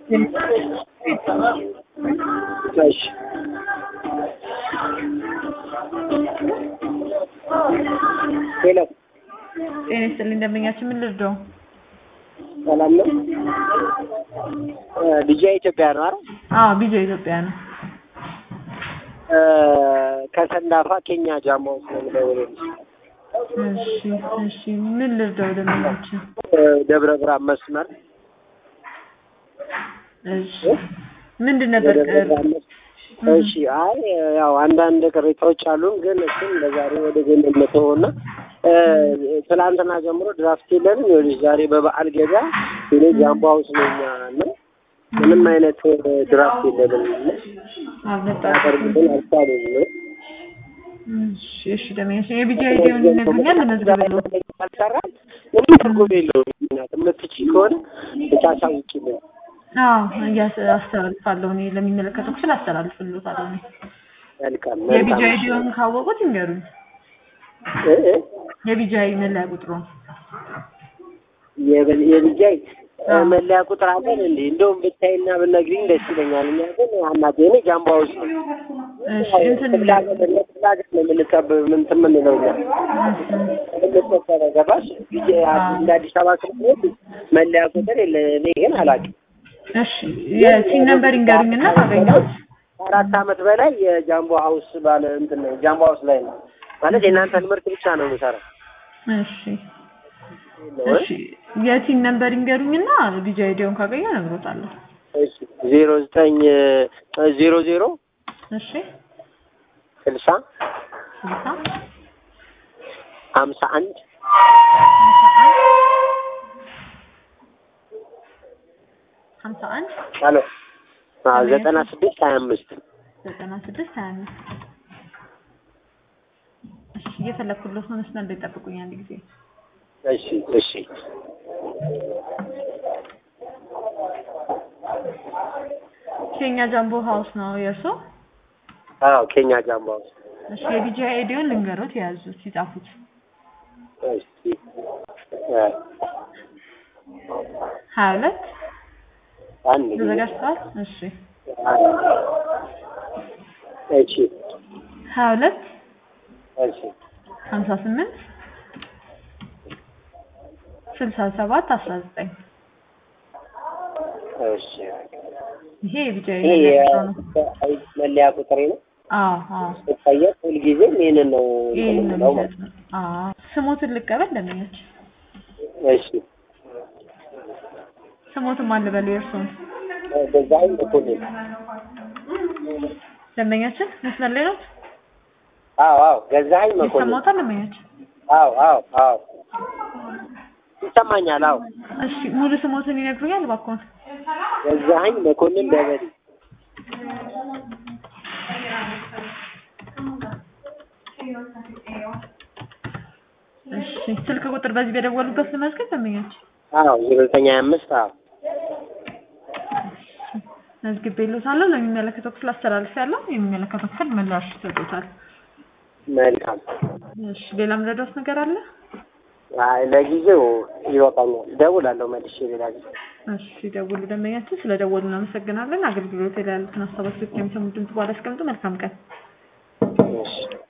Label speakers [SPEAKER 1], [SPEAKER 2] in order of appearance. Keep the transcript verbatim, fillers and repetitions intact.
[SPEAKER 1] እሺ ሄሎ
[SPEAKER 2] ጤና ይስጥልኝ እንደምኛችሁ ምን ልርዳው?
[SPEAKER 1] ሰላም ነው። ቢጃ ኢትዮጵያ ነው አይደል?
[SPEAKER 2] አዎ ቢጃ ኢትዮጵያ ነው።
[SPEAKER 1] ከሰንዳፋ ኬኛ ጃማ ውስጥ ነው የምደውልልሽ።
[SPEAKER 2] እሺ እሺ ምን ልርዳው እንደምኛችሁ?
[SPEAKER 1] ደብረ ብርሃን መስመር።
[SPEAKER 2] እሺ ምንድን ነበር ቀር?
[SPEAKER 1] እሺ አይ ያው አንዳንድ ቅሬታዎች አሉን ግን እሱን ለዛሬ ወደ ጎን እንተውና ትላንትና ጀምሮ ድራፍት የለንም። ይኸውልሽ ዛሬ በበዓል ገበያ እኔ ጃምቦ ሃውስ ነኝ እና ምንም አይነት ድራፍት የለንም።
[SPEAKER 2] አልመጣም
[SPEAKER 1] አልቻሉም።
[SPEAKER 2] እሺ እሺ ደሜሽ የቢጃ አይዲውን ይነግሩኛል ለመዝገብለው
[SPEAKER 1] አልሰራም። ምንም ትርጉም የለውም። የምትችይ ከሆነ ብታሳውቂልኝ።
[SPEAKER 2] አዎ አስተላልፋለሁ እኔ ለሚመለከተው ክፍል አስተላልፍልዎታለሁ እኔ።
[SPEAKER 1] መልካም
[SPEAKER 2] የቢጃ አይዲውን ካወቁት ይንገሩኝ።
[SPEAKER 1] እ እ
[SPEAKER 2] የቢጃ መለያ ቁጥሩ
[SPEAKER 1] የቢጃ መለያ ቁጥር አለን እንዴ? እንደውም ብታይና ብትነግሪኝ ደስ ይለኛል። እኛ ግን አናውቅም። እኔ ጃምቦ ሃውስ ነው።
[SPEAKER 2] እሺ እንትን
[SPEAKER 1] ፍላጎት ፍላጎት ነው የምንቀበል ምን የምንለው እኛ እንደ ገባሽ እንደ አዲስ አበባ ስለሆነ መለያ ቁጥር የለ። እኔ ግን አላውቅም።
[SPEAKER 2] እሺ የሲን ነምበር ይንገሩኝና ታገኛለሽ።
[SPEAKER 1] አራት አመት በላይ የጃምቦ ሃውስ ባለ እንትን ነው ጃምቦ ሃውስ ላይ ነው ማለት የእናንተን ምርት ብቻ ነው የምሰራው።
[SPEAKER 2] እሺ እሺ የሲን ነምበር ይንገሩኝና ቢጃ አይዲውን ካገኘሁ እነግሮታለሁ።
[SPEAKER 1] እሺ ዜሮ ዘጠኝ ዜሮ ዜሮ
[SPEAKER 2] እሺ
[SPEAKER 1] ስልሳ
[SPEAKER 2] ስልሳ
[SPEAKER 1] ሀምሳ አንድ
[SPEAKER 2] ሀምሳ አንድ
[SPEAKER 1] ሄሎ አዎ ዘጠና ስድስት ሀያ አምስት
[SPEAKER 2] ዘጠና ስድስት ሀያ አምስት እሺ እየፈለኩልዎት ነው። መስመር ላይ ጠብቁኝ አንድ ጊዜ።
[SPEAKER 1] እሺ እሺ
[SPEAKER 2] ኬኛ ጃምቦ ሃውስ ነው የእርሶ?
[SPEAKER 1] አዎ ኬኛ ጃምቦ ሃውስ።
[SPEAKER 2] እሺ የቢጃ አይዲውን ልንገሮት የያዙት ይጻፉት።
[SPEAKER 1] እሺ
[SPEAKER 2] ሀያ ሁለት
[SPEAKER 1] አንድ
[SPEAKER 2] ተዘጋጅቷል። እሺ
[SPEAKER 1] እሺ
[SPEAKER 2] ሀያ ሁለት
[SPEAKER 1] እሺ
[SPEAKER 2] ሀምሳ ስምንት ስልሳ ሰባት አስራ ዘጠኝ
[SPEAKER 1] እሺ
[SPEAKER 2] ይሄ የቢጃ
[SPEAKER 1] ይሄ መለያ ቁጥሬ ነው።
[SPEAKER 2] አዎ አዎ
[SPEAKER 1] ታየው ሁልጊዜ ይሄንን ነው
[SPEAKER 2] ነው ማለት ነው። አዎ ስሞትን ልቀበል ደመኛች?
[SPEAKER 1] እሺ
[SPEAKER 2] ስሞትን ማን ልበል የእርሶን?
[SPEAKER 1] በዛኝ በኮሌጅ
[SPEAKER 2] ደመኛችን መስመር ላይ ነው?
[SPEAKER 1] አዎ አዎ ገዛኸኝ መኮንን
[SPEAKER 2] ይሰማዎታል ደመኛችን?
[SPEAKER 1] አዎ አዎ አዎ ይሰማኛል። አዎ
[SPEAKER 2] እሺ ሙሉ ስሞትን ይነግሩኛል እባክዎን?
[SPEAKER 1] ገዛኸኝ መኮንን ደበሌ።
[SPEAKER 2] እሺ ስልክ ቁጥር በዚህ በደወሉበት ልመዝገብ ደመኛችን?
[SPEAKER 1] አዎ ዜሮ ዘጠኝ ሀያ አምስት አዎ
[SPEAKER 2] መዝግቤልዎታለሁ። ለሚመለከተው ክፍል አስተላልፌያለሁ። የሚመለከተው ክፍል ምላሽ ይሰጡታል።
[SPEAKER 1] መልካም
[SPEAKER 2] እሺ ሌላ ምረዳዎት ነገር አለ?
[SPEAKER 1] አይ ለጊዜው ይወጣኛል። እደውላለሁ መልሼ ሌላ ጊዜ።
[SPEAKER 2] እሺ ደውሉ ደንበኛችን። ስለደወሉ እናመሰግናለን። አገልግሎት ላይ ያሉትን ሀሳቦች የሚሰሙ ድምጽ በኋላ አስቀምጡ። መልካም ቀን።
[SPEAKER 1] እሺ